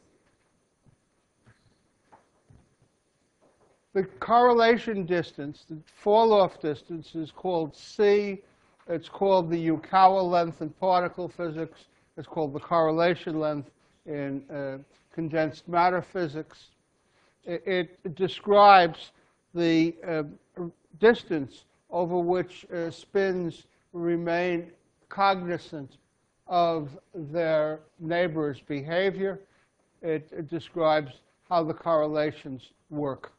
The correlation distance, the fall-off distance, is called C. It's called the Yukawa length in particle physics. It's called the correlation length in uh, condensed matter physics. It, it describes the uh, distance over which uh, spins remain cognizant of their neighbor's behavior. It, it describes how the correlations work.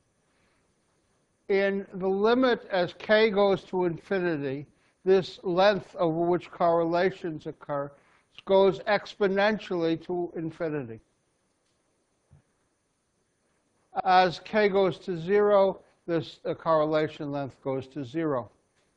In the limit as k goes to infinity, this length over which correlations occur goes exponentially to infinity. As k goes to zero, this uh, correlation length goes to zero.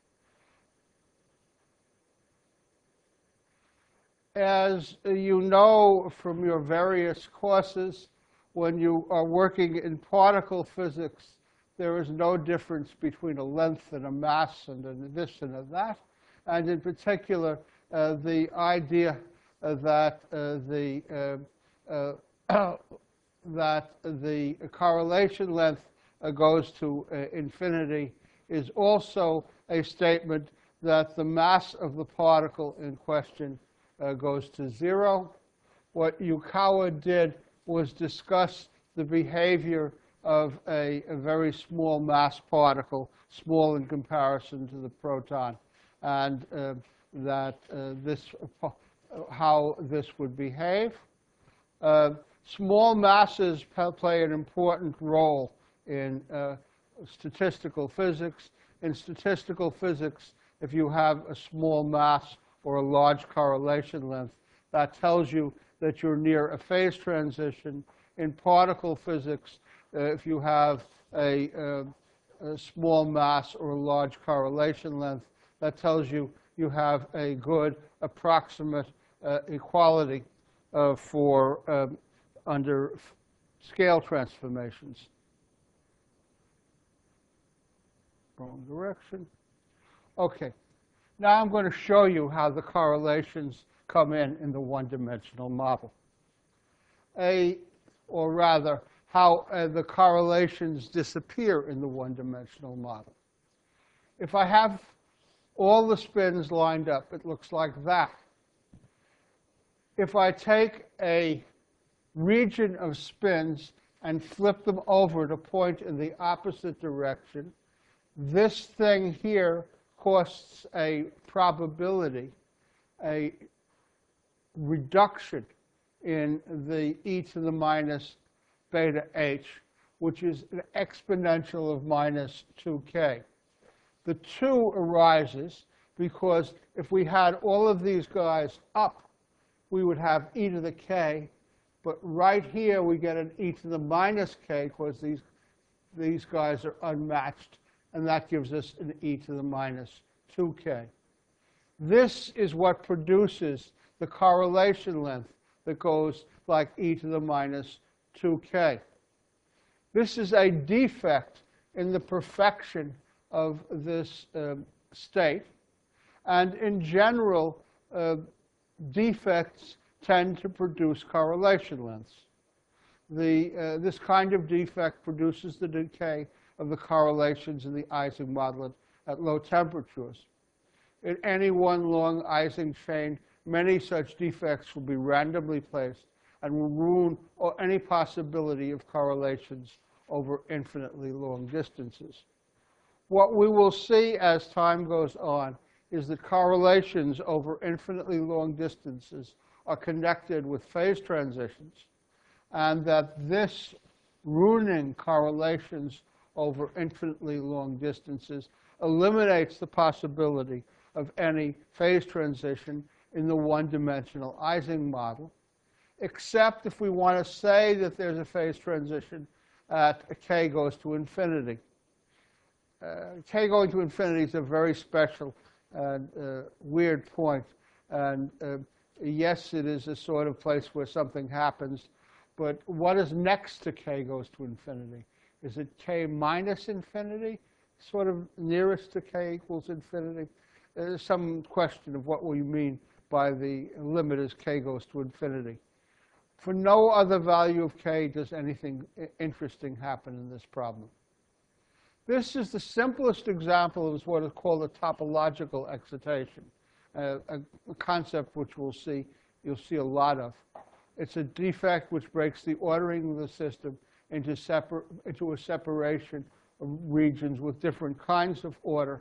As you know from your various courses, when you are working in particle physics, there is no difference between a length and a mass and a this and a that. And in particular, uh, the idea uh, that uh, the uh, uh, that the correlation length uh, goes to uh, infinity is also a statement that the mass of the particle in question uh, goes to zero. What Yukawa did was discuss the behavior of a, a very small mass particle, small in comparison to the proton, and uh, that uh, this, uh, how this would behave. Uh, small masses play an important role in uh, statistical physics. In statistical physics, if you have a small mass or a large correlation length, that tells you that you're near a phase transition. In particle physics, uh, if you have a, uh, a small mass or a large correlation length, that tells you you have a good approximate uh, equality uh, for um, under scale transformations. Wrong direction. Okay. Now I'm going to show you how the correlations come in in the one-dimensional model. A, or rather, how uh, the correlations disappear in the one-dimensional model. If I have all the spins lined up, it looks like that. If I take a region of spins and flip them over to point in the opposite direction, this thing here costs a probability, a reduction in the e to the minus beta h, which is an exponential of minus two k. The two arises because if we had all of these guys up, we would have e to the k, but right here we get an e to the minus k because these, these guys are unmatched, and that gives us an e to the minus two k. This is what produces the correlation length that goes like e to the minus two k. This is a defect in the perfection of this uh, state. And in general, uh, defects tend to produce correlation lengths. The, uh, this kind of defect produces the decay of the correlations in the Ising model at low temperatures. In any one long Ising chain, many such defects will be randomly placed and will ruin any possibility of correlations over infinitely long distances. What we will see as time goes on is that correlations over infinitely long distances are connected with phase transitions, and that this ruining correlations over infinitely long distances eliminates the possibility of any phase transition in the one-dimensional Ising model, except if we want to say that there's a phase transition at k goes to infinity. Uh, k going to infinity is a very special and uh, weird point. And uh, yes, it is a sort of place where something happens. But what is next to k goes to infinity? Is it k minus infinity, sort of nearest to k equals infinity? There's some question of what we mean by the limit as k goes to infinity. For no other value of k does anything interesting happen in this problem. This is the simplest example of what is called a topological excitation, uh, a, a concept which we'll see, you'll see a lot of. It's a defect which breaks the ordering of the system into, separ into a separation of regions with different kinds of order.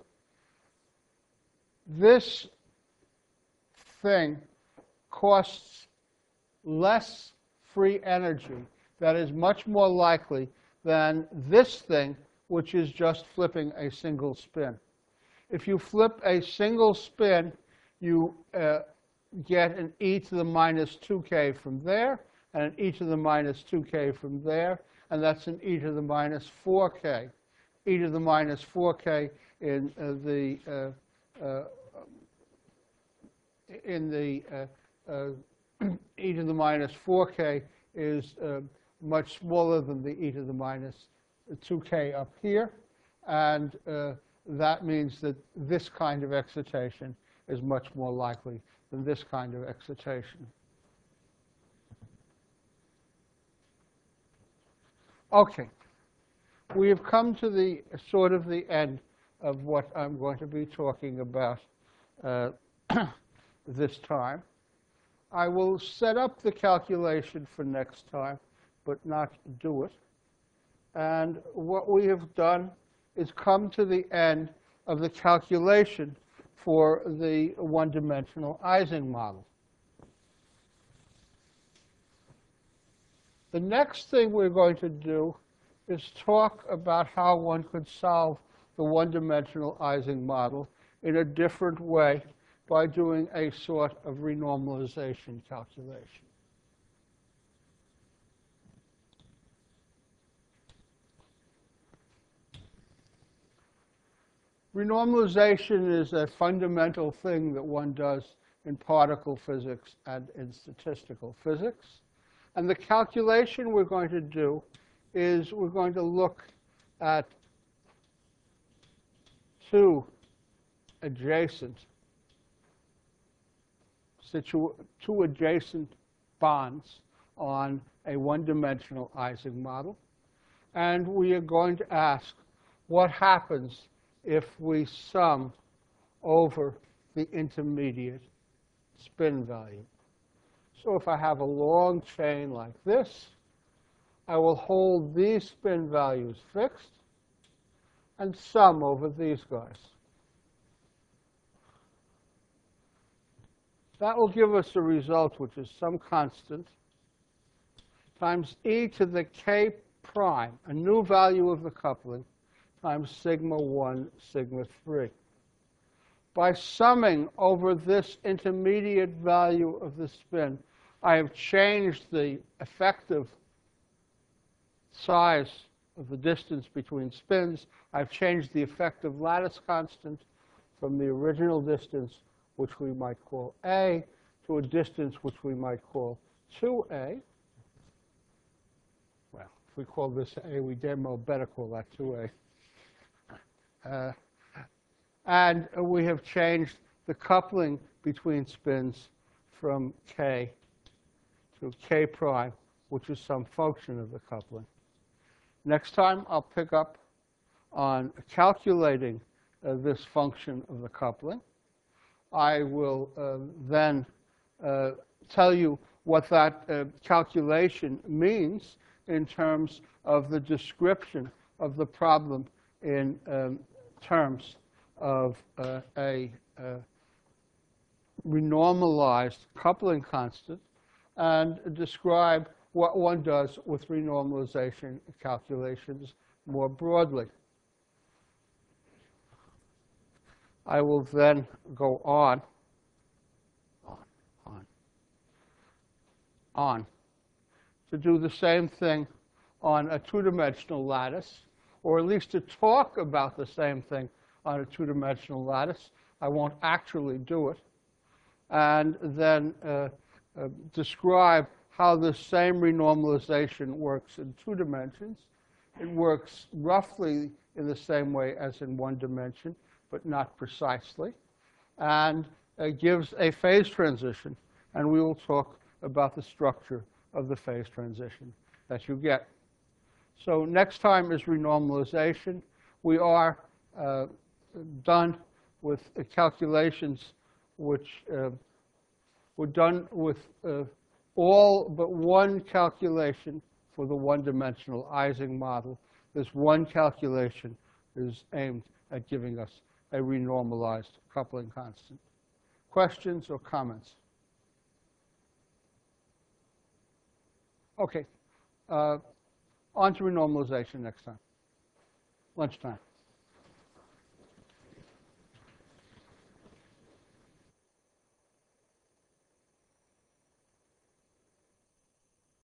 This thing costs less free energy. That is much more likely than this thing, which is just flipping a single spin. If you flip a single spin, you uh, get an e to the minus two k from there, and an e to the minus two k from there, and that's an e to the minus four k. E to the minus four k in uh, the uh, uh, in the uh, uh, e to the minus four k is uh, much smaller than the e to the minus two k up here, and uh, that means that this kind of excitation is much more likely than this kind of excitation. Okay, we have come to the sort of the end of what I'm going to be talking about uh, this time. I will set up the calculation for next time, but not do it. And what we have done is come to the end of the calculation for the one-dimensional Ising model. The next thing we're going to do is talk about how one could solve the one-dimensional Ising model in a different way by doing a sort of renormalization calculation. Renormalization is a fundamental thing that one does in particle physics and in statistical physics. And the calculation we're going to do is we're going to look at two adjacent situ two adjacent bonds on a one-dimensional Ising model. And we are going to ask what happens if we sum over the intermediate spin value. So if I have a long chain like this, I will hold these spin values fixed and sum over these guys. That will give us a result which is some constant times e to the k prime, a new value of the coupling, times sigma one, sigma three. By summing over this intermediate value of the spin, I have changed the effective size of the distance between spins. I've changed the effective lattice constant from the original distance, which we might call A, to a distance which we might call two A. Well, if we call this A, we damn well better call that two A. Uh, and we have changed the coupling between spins from K to K prime, which is some function of the coupling. Next time, I'll pick up on calculating uh, this function of the coupling. I will uh, then uh, tell you what that uh, calculation means in terms of the description of the problem in um, terms of uh, a uh, renormalized coupling constant and describe what one does with renormalization calculations more broadly. I will then go on, on, on, on, to do the same thing on a two-dimensional lattice, or at least to talk about the same thing on a two-dimensional lattice. I won't actually do it. And then uh, uh, describe how the same renormalization works in two dimensions. It works roughly in the same way as in one dimension, but not precisely, and uh, gives a phase transition. And we will talk about the structure of the phase transition that you get. So next time is renormalization. We are uh, done with uh, calculations which uh, were done with uh, all but one calculation for the one-dimensional Ising model. This one calculation is aimed at giving us a renormalized coupling constant. Questions or comments? Okay. Uh, on to renormalization next time. Lunchtime.